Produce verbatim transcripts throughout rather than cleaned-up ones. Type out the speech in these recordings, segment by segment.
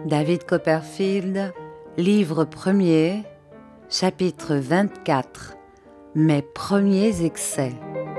David Copperfield, livre premier, chapitre vingt-quatre. Mes premiers excès.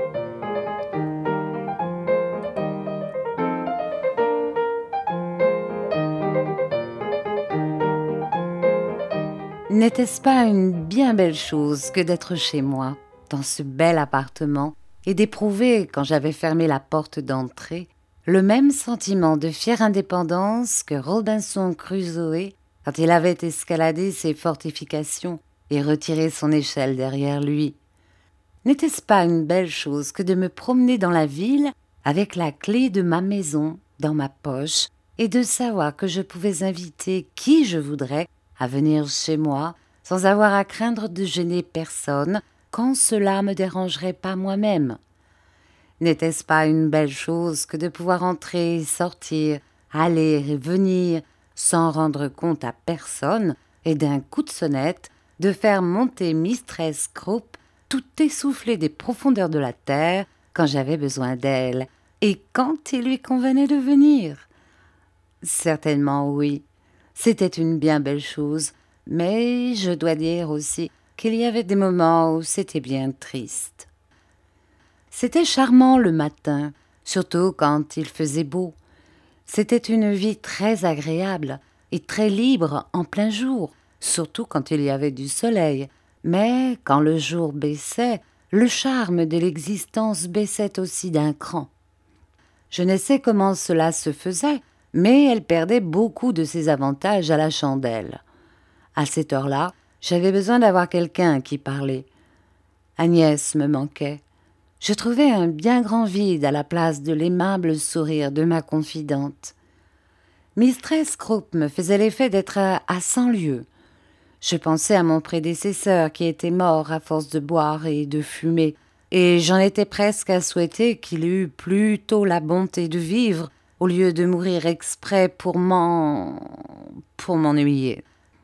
N'était-ce pas une bien belle chose que d'être chez moi, dans ce bel appartement, et d'éprouver, quand j'avais fermé la porte d'entrée, le même sentiment de fière indépendance que Robinson Crusoe quand il avait escaladé ses fortifications et retiré son échelle derrière lui. N'était-ce pas une belle chose que de me promener dans la ville avec la clé de ma maison dans ma poche et de savoir que je pouvais inviter qui je voudrais à venir chez moi sans avoir à craindre de gêner personne quand cela me dérangerait pas moi-même? N'était-ce pas une belle chose que de pouvoir entrer et sortir, aller et venir, sans rendre compte à personne, et d'un coup de sonnette, de faire monter Mistress Croup, tout essoufflée des profondeurs de la terre, quand j'avais besoin d'elle, et quand il lui convenait de venir? Certainement oui, c'était une bien belle chose, mais je dois dire aussi qu'il y avait des moments où c'était bien triste. C'était charmant le matin, surtout quand il faisait beau. C'était une vie très agréable et très libre en plein jour, surtout quand il y avait du soleil. Mais quand le jour baissait, le charme de l'existence baissait aussi d'un cran. Je ne sais comment cela se faisait, mais elle perdait beaucoup de ses avantages à la chandelle. À cette heure-là, j'avais besoin d'avoir quelqu'un qui parlait. Agnès me manquait. Je trouvais un bien grand vide à la place de l'aimable sourire de ma confidente. Mistress Croup me faisait l'effet d'être à, à cent lieues. Je pensais à mon prédécesseur qui était mort à force de boire et de fumer, et j'en étais presque à souhaiter qu'il eût plutôt la bonté de vivre au lieu de mourir exprès pour m'en... pour m'ennuyer.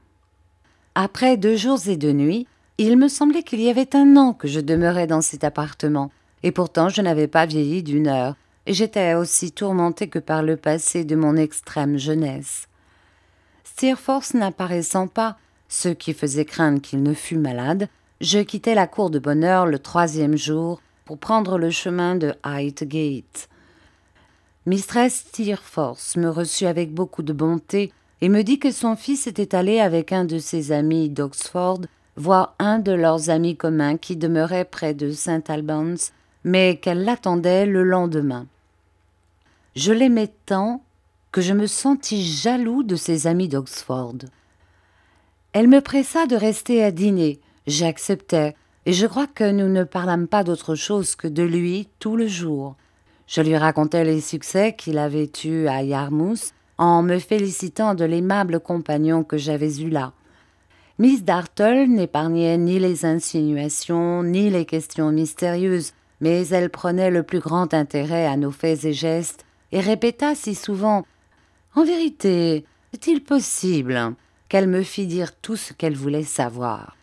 Après deux jours et deux nuits, il me semblait qu'il y avait un an que je demeurais dans cet appartement, et pourtant je n'avais pas vieilli d'une heure, et j'étais aussi tourmentée que par le passé de mon extrême jeunesse. Steerforth n'apparaissant pas, ce qui faisait craindre qu'il ne fût malade, je quittai la cour de bonne heure le troisième jour pour prendre le chemin de Highgate. Mistress Steerforth me reçut avec beaucoup de bonté et me dit que son fils était allé avec un de ses amis d'Oxford voir un de leurs amis communs qui demeurait près de Saint Albans, mais qu'elle l'attendait le lendemain. Je l'aimais tant que je me sentis jaloux de ses amis d'Oxford. Elle me pressa de rester à dîner, j'acceptai, et je crois que nous ne parlâmes pas d'autre chose que de lui tout le jour. Je lui racontai les succès qu'il avait eus à Yarmouth, en me félicitant de l'aimable compagnon que j'avais eu là. Miss Dartle n'épargnait ni les insinuations, ni les questions mystérieuses, mais elle prenait le plus grand intérêt à nos faits et gestes, et répéta si souvent « En vérité, est-il possible ?» qu'elle me fit dire tout ce qu'elle voulait savoir.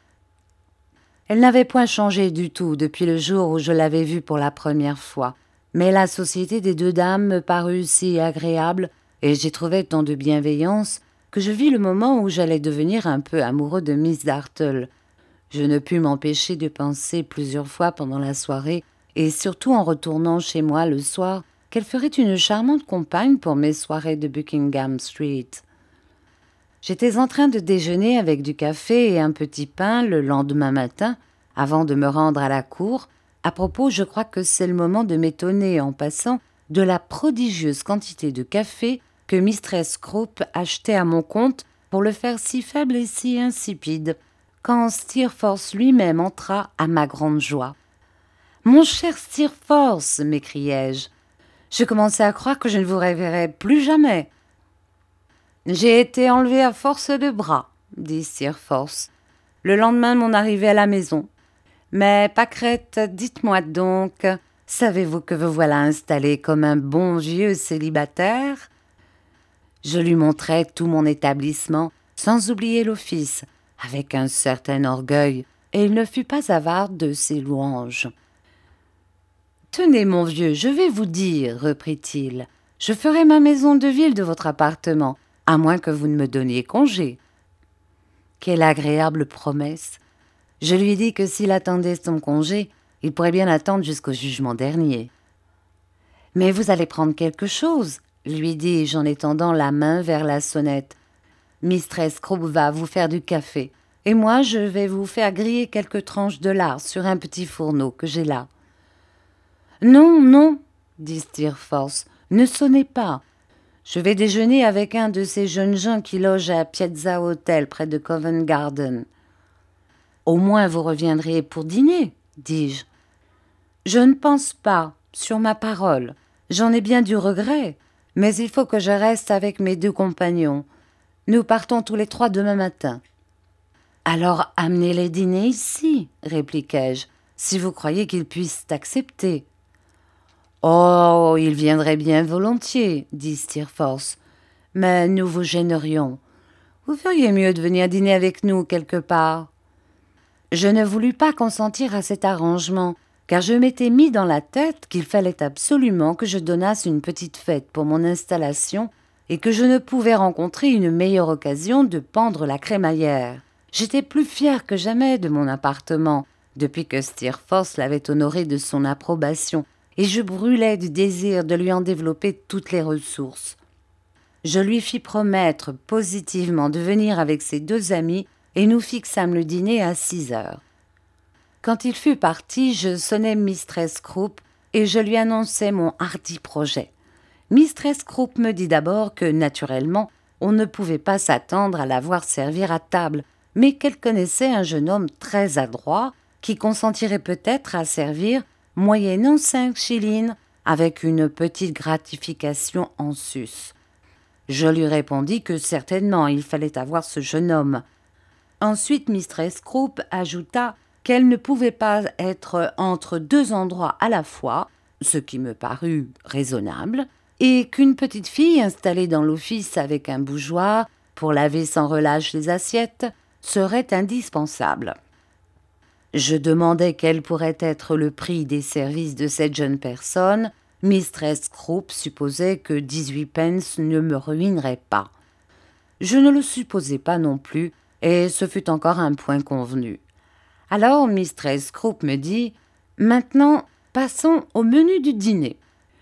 Elle n'avait point changé du tout depuis le jour où je l'avais vue pour la première fois, mais la société des deux dames me parut si agréable, et j'y trouvais tant de bienveillance, que je vis le moment où j'allais devenir un peu amoureux de Miss Dartle. Je ne pus m'empêcher de penser plusieurs fois pendant la soirée, et surtout en retournant chez moi le soir, qu'elle ferait une charmante compagne pour mes soirées de Buckingham Street. J'étais en train de déjeuner avec du café et un petit pain le lendemain matin, avant de me rendre à la cour. À propos, je crois que c'est le moment de m'étonner en passant de la prodigieuse quantité de café que Mistress Croup achetait à mon compte pour le faire si faible et si insipide, quand Steerforth lui-même entra à ma grande joie. « Mon cher Steerforth !» m'écriai-je. « Je commençais à croire que je ne vous reverrais plus jamais. »« J'ai été enlevé à force de bras, » dit Steerforth, le lendemain de mon arrivée à la maison. « Mais, Pâquerette, dites-moi donc, savez-vous que vous voilà installé comme un bon vieux célibataire ?» Je lui montrai tout mon établissement, sans oublier l'office, avec un certain orgueil, et il ne fut pas avare de ses louanges. « Tenez, mon vieux, je vais vous dire, reprit-il, je ferai ma maison de ville de votre appartement, à moins que vous ne me donniez congé. » Quelle agréable promesse! Je lui dis que s'il attendait son congé, il pourrait bien attendre jusqu'au jugement dernier. « Mais vous allez prendre quelque chose, » lui dis-je en étendant la main vers la sonnette. « Mistress Croup va vous faire du café, et moi je vais vous faire griller quelques tranches de lard sur un petit fourneau que j'ai là. »« Non, non, » dit Steerforth, « ne sonnez pas. Je vais déjeuner avec un de ces jeunes gens qui logent à Piazza Hotel près de Covent Garden. »« Au moins vous reviendrez pour dîner, » dis-je. « Je ne pense pas, sur ma parole. J'en ai bien du regret, mais il faut que je reste avec mes deux compagnons. Nous partons tous les trois demain matin. »« Alors amenez-les dîner ici, » répliquai-je, « si vous croyez qu'ils puissent accepter. »« Oh, ils viendraient bien volontiers, » dit Steerforth, « mais nous vous gênerions. Vous feriez mieux de venir dîner avec nous quelque part. » Je ne voulus pas consentir à cet arrangement, car je m'étais mis dans la tête qu'il fallait absolument que je donnasse une petite fête pour mon installation et que je ne pouvais rencontrer une meilleure occasion de pendre la crémaillère. J'étais plus fière que jamais de mon appartement, depuis que Steerforth l'avait honoré de son approbation, et je brûlais du désir de lui en développer toutes les ressources. Je lui fis promettre positivement de venir avec ses deux amis, et nous fixâmes le dîner à six heures. Quand il fut parti, je sonnai Mistress Croup, et je lui annonçai mon hardi projet. Mistress Croup me dit d'abord que, naturellement, on ne pouvait pas s'attendre à la voir servir à table, mais qu'elle connaissait un jeune homme très adroit, qui consentirait peut-être à servir moyennant cinq shillings, avec une petite gratification en sus. Je lui répondis que certainement il fallait avoir ce jeune homme. Ensuite Mistress Croup ajouta qu'elle ne pouvait pas être entre deux endroits à la fois, ce qui me parut raisonnable, et qu'une petite fille installée dans l'office avec un bougeoir pour laver sans relâche les assiettes serait indispensable. Je demandai quel pourrait être le prix des services de cette jeune personne. Mistress Croup supposait que dix-huit pence ne me ruinerait pas. Je ne le supposais pas non plus, et ce fut encore un point convenu. Alors Mistress Croup me dit « Maintenant, passons au menu du dîner. »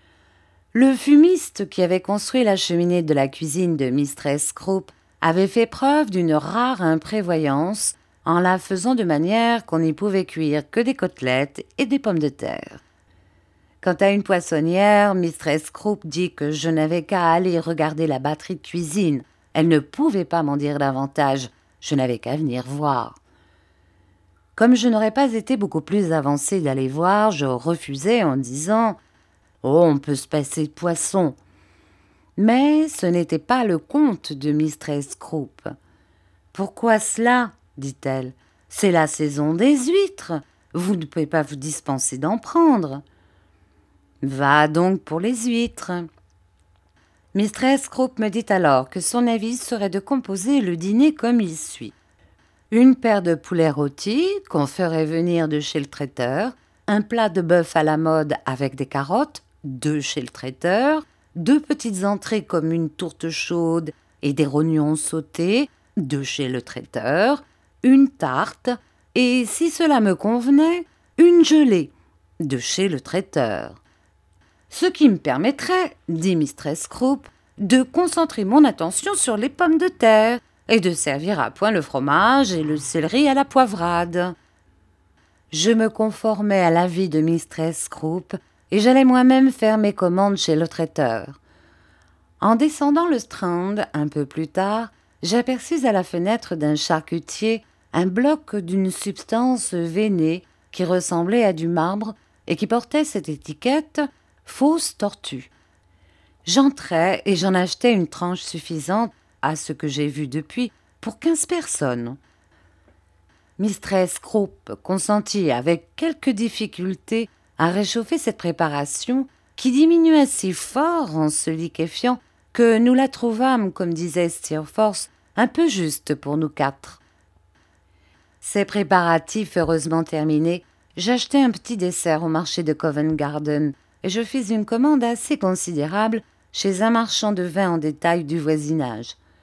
Le fumiste qui avait construit la cheminée de la cuisine de Mistress Croup avait fait preuve d'une rare imprévoyance en la faisant de manière qu'on n'y pouvait cuire que des côtelettes et des pommes de terre. Quant à une poissonnière, Mistress Croup dit que je n'avais qu'à aller regarder la batterie de cuisine. Elle ne pouvait pas m'en dire davantage, je n'avais qu'à venir voir. Comme je n'aurais pas été beaucoup plus avancée d'aller voir, je refusai en disant « Oh, on peut se passer de poisson !» Mais ce n'était pas le compte de Mistress Croup. « Pourquoi cela ?» dit-elle. « C'est la saison des huîtres. Vous ne pouvez pas vous dispenser d'en prendre. »« Va donc pour les huîtres. » Mistress Croup me dit alors que son avis serait de composer le dîner comme il suit. Une paire de poulets rôtis qu'on ferait venir de chez le traiteur, un plat de bœuf à la mode avec des carottes, deux chez le traiteur, deux petites entrées comme une tourte chaude et des rognons sautés, deux chez le traiteur, une tarte, et, si cela me convenait, une gelée, de chez le traiteur. Ce qui me permettrait, dit Mistress Croup, de concentrer mon attention sur les pommes de terre et de servir à point le fromage et le céleri à la poivrade. Je me conformai à l'avis de Mistress Croup et j'allais moi-même faire mes commandes chez le traiteur. En descendant le Strand un peu plus tard, j'aperçus à la fenêtre d'un charcutier un bloc d'une substance veinée qui ressemblait à du marbre et qui portait cette étiquette « Fausse tortue ». J'entrai et j'en achetai une tranche suffisante, à ce que j'ai vu depuis, pour quinze personnes. Mistress Croup consentit avec quelque difficulté à réchauffer cette préparation qui diminua si fort en se liquéfiant que nous la trouvâmes, comme disait Steerforth, un peu juste pour nous quatre. Ces préparatifs heureusement terminés, j'achetai un petit dessert au marché de Covent Garden et je fis une commande assez considérable chez un marchand de vin en détail du voisinage.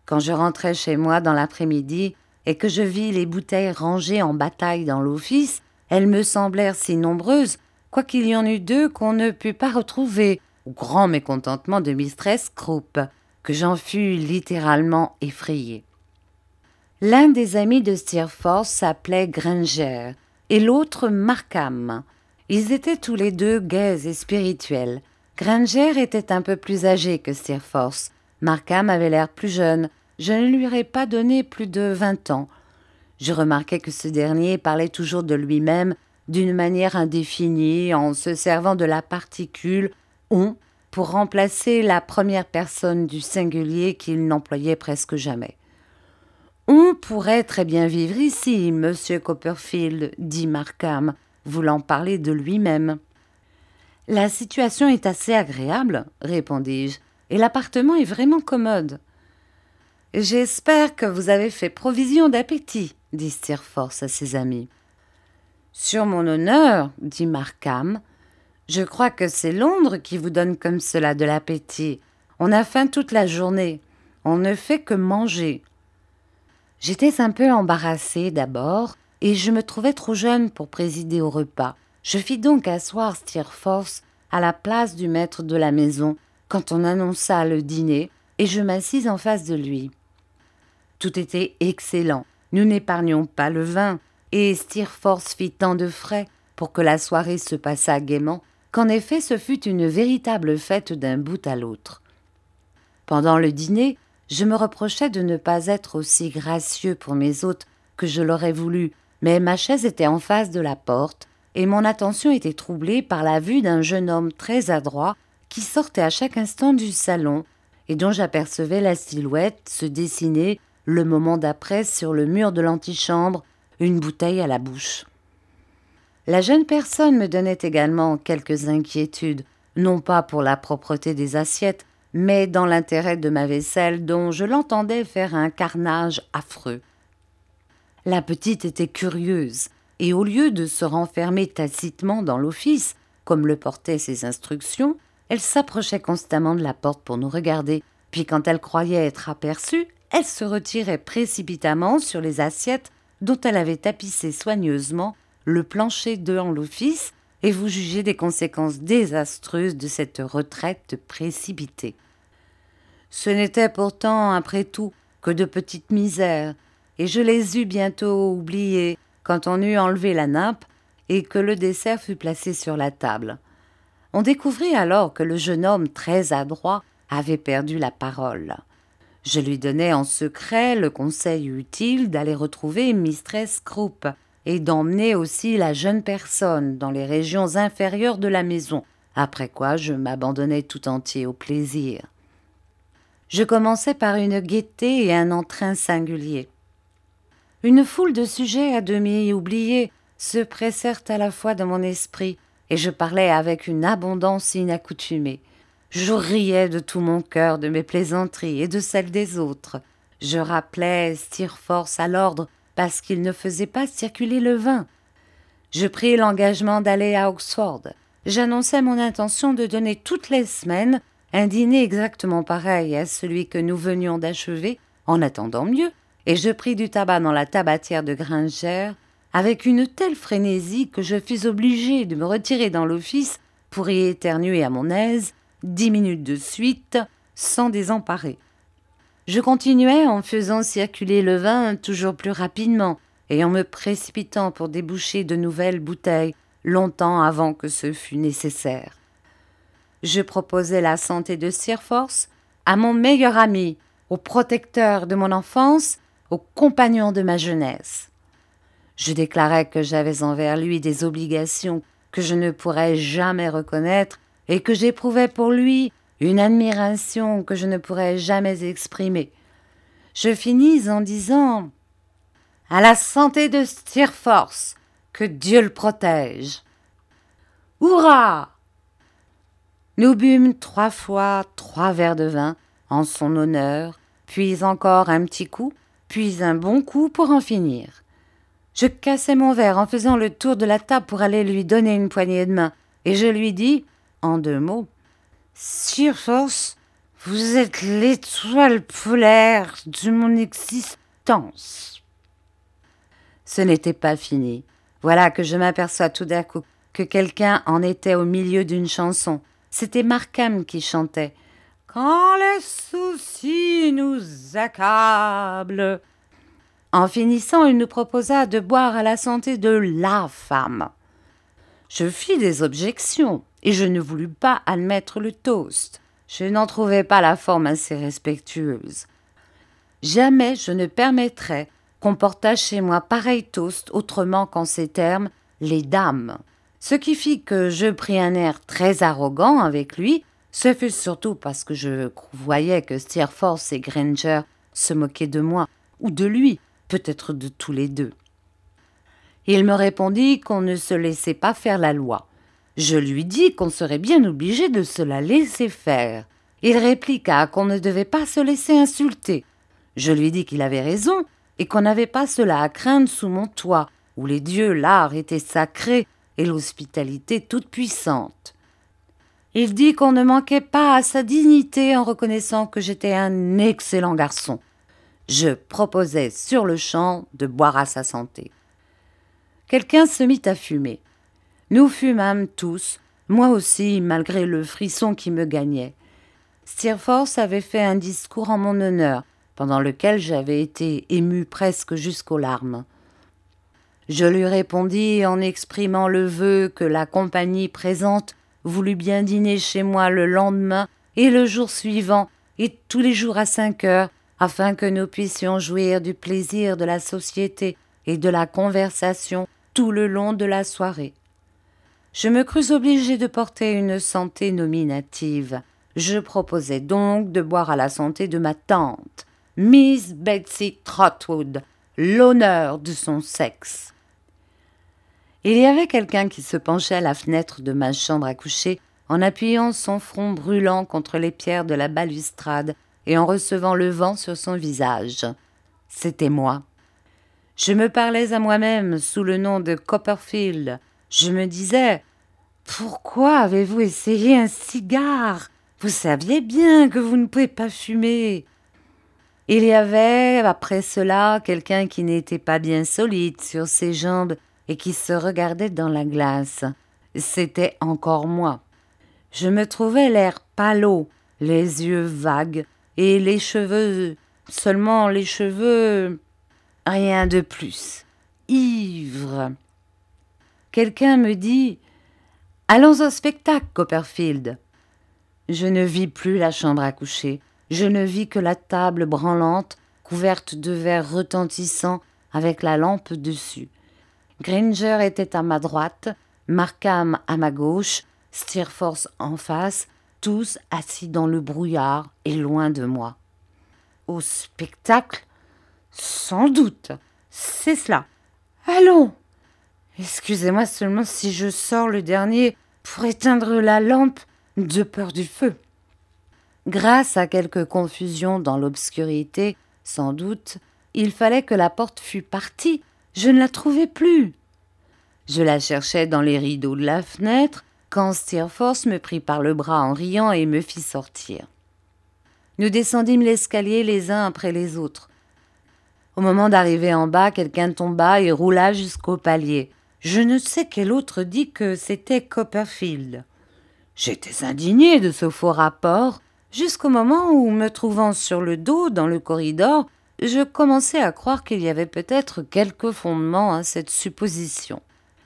Quand je rentrais chez moi dans l'après-midi et que je vis les bouteilles rangées en bataille dans l'office, elles me semblèrent si nombreuses, quoiqu'il y en eût deux qu'on ne put pas retrouver, au grand mécontentement de mistress Croup, que j'en fus littéralement effrayée. L'un des amis de Steerforth s'appelait Granger et l'autre Markham. Ils étaient tous les deux gais et spirituels. Granger était un peu plus âgé que Steerforth. Markham avait l'air plus jeune. Je ne lui aurais pas donné plus de vingt ans. Je remarquai que ce dernier parlait toujours de lui-même d'une manière indéfinie, en se servant de la particule « on » pour remplacer la première personne du singulier qu'il n'employait presque jamais. « On pourrait très bien vivre ici, monsieur Copperfield, » dit Markham, voulant parler de lui-même. « La situation est assez agréable, » répondis-je, « et l'appartement est vraiment commode. »« J'espère que vous avez fait provision d'appétit, » dit Steerforth à ses amis. « Sur mon honneur, » dit Markham, « je crois que c'est Londres qui vous donne comme cela de l'appétit. On a faim toute la journée. On ne fait que manger. » J'étais un peu embarrassée d'abord, et je me trouvais trop jeune pour présider au repas. Je fis donc asseoir Steerforth à la place du maître de la maison quand on annonça le dîner, et je m'assis en face de lui. Tout était excellent. Nous n'épargnions pas le vin, et Steerforth fit tant de frais pour que la soirée se passât gaiement, qu'en effet ce fut une véritable fête d'un bout à l'autre. Pendant le dîner, je me reprochais de ne pas être aussi gracieux pour mes hôtes que je l'aurais voulu, mais ma chaise était en face de la porte, et mon attention était troublée par la vue d'un jeune homme très adroit qui sortait à chaque instant du salon, et dont j'apercevais la silhouette se dessiner le moment d'après sur le mur de l'antichambre, une bouteille à la bouche. La jeune personne me donnait également quelques inquiétudes, non pas pour la propreté des assiettes, mais dans l'intérêt de ma vaisselle dont je l'entendais faire un carnage affreux. La petite était curieuse, et au lieu de se renfermer tacitement dans l'office, comme le portaient ses instructions, elle s'approchait constamment de la porte pour nous regarder, puis quand elle croyait être aperçue, elle se retirait précipitamment sur les assiettes dont elle avait tapissé soigneusement le plancher devant l'office, et vous jugez des conséquences désastreuses de cette retraite précipitée. Ce n'était pourtant, après tout, que de petites misères, et je les eus bientôt oubliées quand on eut enlevé la nappe et que le dessert fut placé sur la table. On découvrit alors que le jeune homme très adroit avait perdu la parole. Je lui donnai en secret le conseil utile d'aller retrouver mistress Croup et d'emmener aussi la jeune personne dans les régions inférieures de la maison, après quoi je m'abandonnai tout entier au plaisir. Je commençai par une gaieté et un entrain singuliers. Une foule de sujets à demi oubliés se pressèrent à la fois dans mon esprit, et je parlais avec une abondance inaccoutumée. Je riais de tout mon cœur de mes plaisanteries et de celles des autres. Je rappelais Steerforth à l'ordre parce qu'il ne faisait pas circuler le vin. Je pris l'engagement d'aller à Oxford. J'annonçai mon intention de donner toutes les semaines un dîner exactement pareil à celui que nous venions d'achever, en attendant mieux, et je pris du tabac dans la tabatière de Granger avec une telle frénésie que je fus obligée de me retirer dans l'office pour y éternuer à mon aise dix minutes de suite sans désemparer. Je continuais en faisant circuler le vin toujours plus rapidement et en me précipitant pour déboucher de nouvelles bouteilles longtemps avant que ce fût nécessaire. Je proposais la santé de Steerforth à mon meilleur ami, au protecteur de mon enfance, au compagnon de ma jeunesse. Je déclarais que j'avais envers lui des obligations que je ne pourrais jamais reconnaître et que j'éprouvais pour lui une admiration que je ne pourrais jamais exprimer. Je finis en disant « À la santé de Steerforth, que Dieu le protège !» Hurrah ! Nous bûmes trois fois trois verres de vin en son honneur, puis encore un petit coup, puis un bon coup pour en finir. Je cassai mon verre en faisant le tour de la table pour aller lui donner une poignée de main, et je lui dis, en deux mots, « Steerforth, Vous êtes l'étoile polaire de mon existence. » Ce n'était pas fini. Voilà que je m'aperçois tout d'un coup que quelqu'un en était au milieu d'une chanson. C'était Markham qui chantait « Quand les soucis nous accablent ». En finissant, il nous proposa de boire à la santé de la femme. Je fis des objections et je ne voulus pas admettre le toast. Je n'en trouvais pas la forme assez respectueuse. Jamais je ne permettrais qu'on portât chez moi pareil toast autrement qu'en ces termes « les dames ». Ce qui fit que je pris un air très arrogant avec lui. Ce fut surtout parce que je voyais que Steerforth et Granger se moquaient de moi ou de lui, peut-être de tous les deux. Il me répondit qu'on ne se laissait pas faire la loi. Je lui dis qu'on serait bien obligé de se la laisser faire. Il répliqua qu'on ne devait pas se laisser insulter. Je lui dis qu'il avait raison et qu'on n'avait pas cela à craindre sous mon toit, où les dieux, l'art était sacré et l'hospitalité toute puissante. Il dit qu'on ne manquait pas à sa dignité en reconnaissant que j'étais un excellent garçon. Je proposais sur le champ de boire à sa santé. Quelqu'un se mit à fumer. Nous fumâmes tous, moi aussi, malgré le frisson qui me gagnait. Steerforth avait fait un discours en mon honneur, pendant lequel j'avais été ému presque jusqu'aux larmes. Je lui répondis en exprimant le vœu que la compagnie présente voulut bien dîner chez moi le lendemain et le jour suivant, et tous les jours à cinq heures, afin que nous puissions jouir du plaisir de la société et de la conversation tout le long de la soirée. Je me crus obligé de porter une santé nominative. Je proposais donc de boire à la santé de ma tante, Miss Betsy Trotwood, l'honneur de son sexe. Il y avait quelqu'un qui se penchait à la fenêtre de ma chambre à coucher en appuyant son front brûlant contre les pierres de la balustrade et en recevant le vent sur son visage. C'était moi. Je me parlais à moi-même sous le nom de Copperfield. Je me disais « Pourquoi avez-vous essayé un cigare ? Vous saviez bien que vous ne pouvez pas fumer. » Il y avait, après cela, quelqu'un qui n'était pas bien solide sur ses jambes et qui se regardait dans la glace. C'était encore moi. Je me trouvais l'air pâlot, les yeux vagues et les cheveux, seulement les cheveux, rien de plus, ivre. Quelqu'un me dit « Allons au spectacle, Copperfield !» Je ne vis plus la chambre à coucher. Je ne vis que la table branlante, couverte de verres retentissants, avec la lampe dessus. Granger était à ma droite, Markham à ma gauche, Steerforth en face, tous assis dans le brouillard et loin de moi. Au spectacle ? Sans doute, c'est cela. Allons ! Excusez-moi seulement si je sors le dernier pour éteindre la lampe de peur du feu. Grâce à quelque confusion dans l'obscurité, sans doute, il fallait que la porte fût partie. Je ne la trouvais plus. Je la cherchais dans les rideaux de la fenêtre quand Steerforth me prit par le bras en riant et me fit sortir. Nous descendîmes l'escalier les uns après les autres. Au moment d'arriver en bas, quelqu'un tomba et roula jusqu'au palier. Je ne sais quel autre dit que c'était Copperfield. J'étais indigné de ce faux rapport, jusqu'au moment où, me trouvant sur le dos dans le corridor, je commençais à croire qu'il y avait peut-être quelque fondement à cette supposition.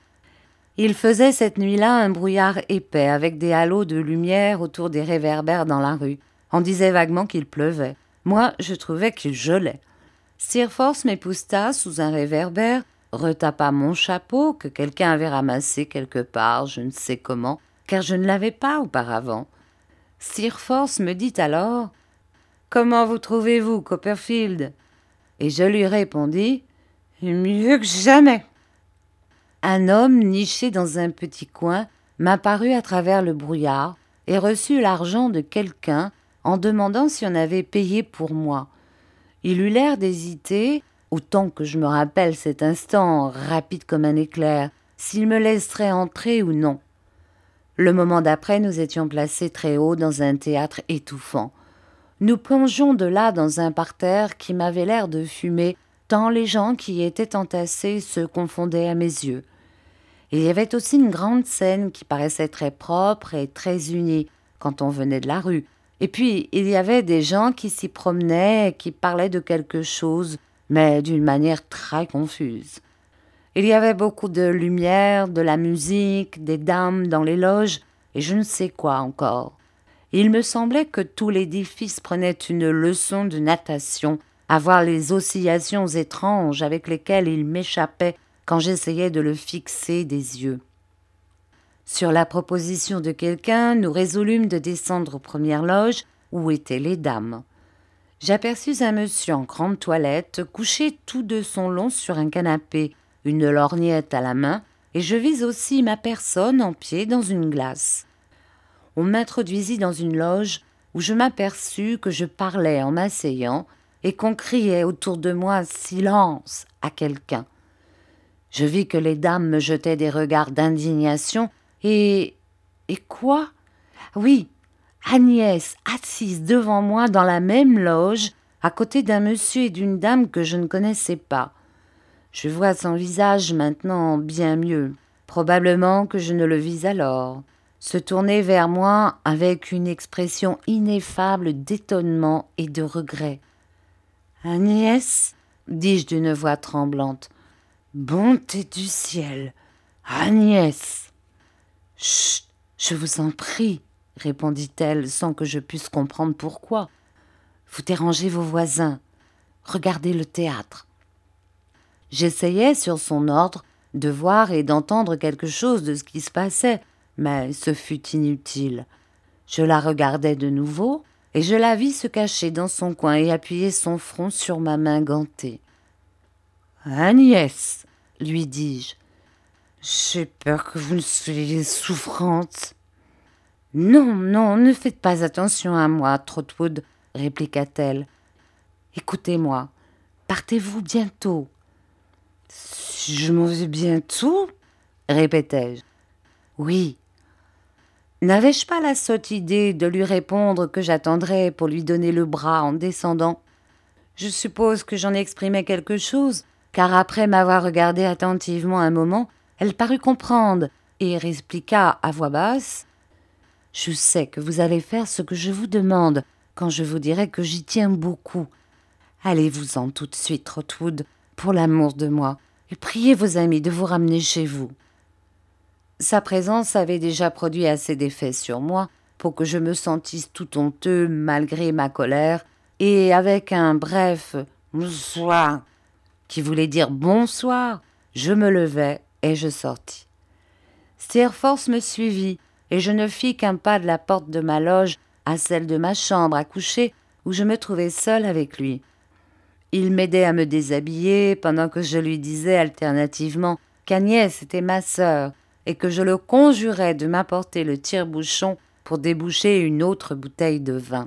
Il faisait cette nuit-là un brouillard épais avec des halos de lumière autour des réverbères dans la rue. On disait vaguement qu'il pleuvait. Moi, je trouvais qu'il gelait. Steerforth m'épousta sous un réverbère, retapa mon chapeau que quelqu'un avait ramassé quelque part, je ne sais comment, car je ne l'avais pas auparavant. Steerforth me dit alors « Comment vous trouvez-vous, Copperfield ?» Et je lui répondis « Mieux que jamais !» Un homme niché dans un petit coin m'apparut à travers le brouillard et reçut l'argent de quelqu'un en demandant si on avait payé pour moi. Il eut l'air d'hésiter, autant que je me rappelle cet instant rapide comme un éclair, s'il me laisserait entrer ou non. Le moment d'après, nous étions placés très haut dans un théâtre étouffant. Nous plongions de là dans un parterre qui m'avait l'air de fumer, tant les gens qui y étaient entassés se confondaient à mes yeux. Il y avait aussi une grande scène qui paraissait très propre et très unie quand on venait de la rue. Et puis, il y avait des gens qui s'y promenaient et qui parlaient de quelque chose, mais d'une manière très confuse. Il y avait beaucoup de lumière, de la musique, des dames dans les loges, et je ne sais quoi encore. Il me semblait que tout l'édifice prenait une leçon de natation, à voir les oscillations étranges avec lesquelles il m'échappait quand j'essayais de le fixer des yeux. Sur la proposition de quelqu'un, nous résolûmes de descendre aux premières loges où étaient les dames. J'aperçus un monsieur en grande toilette, couché tout de son long sur un canapé, une lorgnette à la main, et je vis aussi ma personne en pied dans une glace. On m'introduisit dans une loge où je m'aperçus que je parlais en m'asseyant et qu'on criait autour de moi « Silence !» à quelqu'un. Je vis que les dames me jetaient des regards d'indignation et... Et quoi? Oui, Agnès, assise devant moi dans la même loge, à côté d'un monsieur et d'une dame que je ne connaissais pas. Je vois son visage maintenant bien mieux, probablement que je ne le vis alors, se tourner vers moi avec une expression ineffable d'étonnement et de regret. « Agnès ?» dis-je d'une voix tremblante. « Bonté du ciel, Agnès !»« Chut, je vous en prie, » répondit-elle sans que je puisse comprendre pourquoi. « Vous dérangez vos voisins. Regardez le théâtre. » J'essayais, sur son ordre, de voir et d'entendre quelque chose de ce qui se passait, mais ce fut inutile. Je la regardai de nouveau, et je la vis se cacher dans son coin et appuyer son front sur ma main gantée. « Agnès !» lui dis-je. « J'ai peur que vous ne soyez souffrante. »« Non, non, ne faites pas attention à moi, Trotwood, » répliqua-t-elle. « Écoutez-moi, partez-vous bientôt. »« Si je m'en vais bientôt ?» répétai-je. « Oui. » N'avais-je pas la sotte idée de lui répondre que j'attendrais pour lui donner le bras en descendant? Je suppose que j'en exprimais quelque chose, car après m'avoir regardé attentivement un moment, elle parut comprendre et répliqua à voix basse « Je sais que vous allez faire ce que je vous demande quand je vous dirai que j'y tiens beaucoup. Allez-vous-en tout de suite, Trotwood, pour l'amour de moi, et priez vos amis de vous ramener chez vous. » Sa présence avait déjà produit assez d'effet sur moi pour que je me sentisse tout honteux malgré ma colère, et avec un bref « bonsoir » qui voulait dire « bonsoir », je me levai et je sortis. Steerforth me suivit, et je ne fis qu'un pas de la porte de ma loge à celle de ma chambre à coucher, où je me trouvais seule avec lui. Il m'aidait à me déshabiller, pendant que je lui disais alternativement qu'Agnès était ma sœur, et que je le conjurais de m'apporter le tire-bouchon pour déboucher une autre bouteille de vin.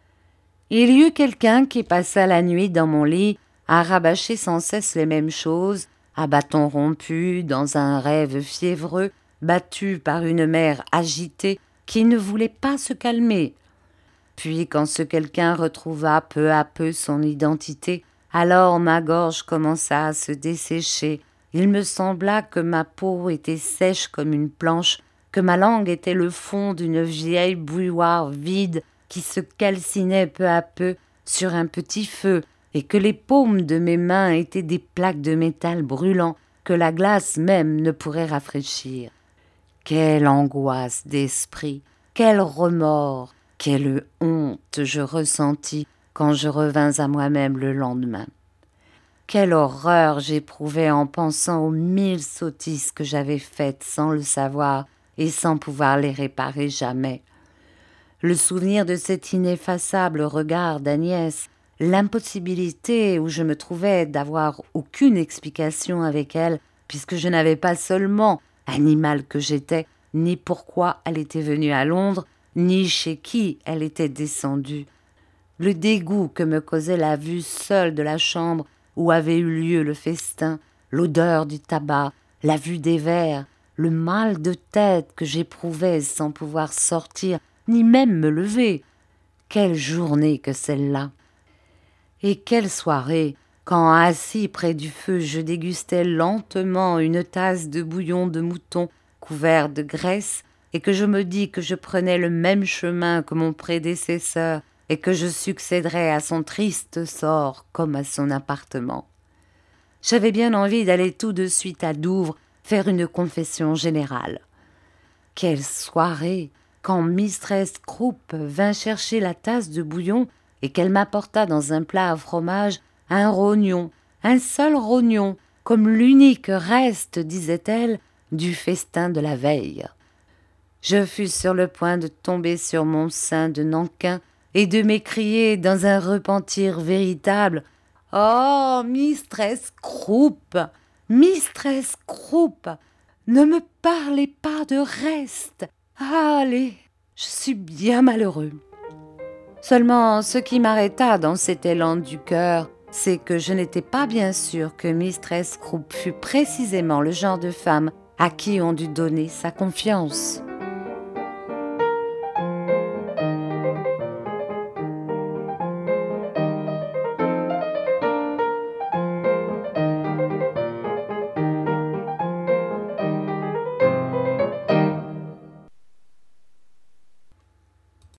Il y eut quelqu'un qui passa la nuit dans mon lit à rabâcher sans cesse les mêmes choses, à bâton rompu, dans un rêve fiévreux, battu par une mer agitée qui ne voulait pas se calmer. Puis, quand ce quelqu'un retrouva peu à peu son identité, alors ma gorge commença à se dessécher. Il me sembla que ma peau était sèche comme une planche, que ma langue était le fond d'une vieille bouilloire vide qui se calcinait peu à peu sur un petit feu, et que les paumes de mes mains étaient des plaques de métal brûlant que la glace même ne pourrait rafraîchir. Quelle angoisse d'esprit, quel remords, quelle honte je ressentis quand je revins à moi-même le lendemain. Quelle horreur j'éprouvais en pensant aux mille sottises que j'avais faites sans le savoir et sans pouvoir les réparer jamais. Le souvenir de cet ineffaçable regard d'Agnès, l'impossibilité où je me trouvais d'avoir aucune explication avec elle, puisque je n'avais pas seulement, animal que j'étais, ni pourquoi elle était venue à Londres, ni chez qui elle était descendue. Le dégoût que me causait la vue seule de la chambre où avait eu lieu le festin, l'odeur du tabac, la vue des verres, le mal de tête que j'éprouvais sans pouvoir sortir, ni même me lever. quelle journée que celle-là! Et quelle soirée, quand assis près du feu, je dégustais lentement une tasse de bouillon de mouton couvert de graisse, et que je me dis que je prenais le même chemin que mon prédécesseur, et que je succéderais à son triste sort comme à son appartement. J'avais bien envie d'aller tout de suite à Douvres faire une confession générale. Quelle soirée, quand mistress Croup vint chercher la tasse de bouillon et qu'elle m'apporta dans un plat à fromage un rognon, un seul rognon, comme l'unique reste, disait-elle, du festin de la veille. Je fus sur le point de tomber sur mon sein de Nankin et de m'écrier dans un repentir véritable « Oh, mistress Croup, mistress Croup, ne me parlez pas de reste. Allez, je suis bien malheureux. » Seulement, ce qui m'arrêta dans cet élan du cœur, c'est que je n'étais pas bien sûre que mistress Croup fût précisément le genre de femme à qui on dut donner sa confiance.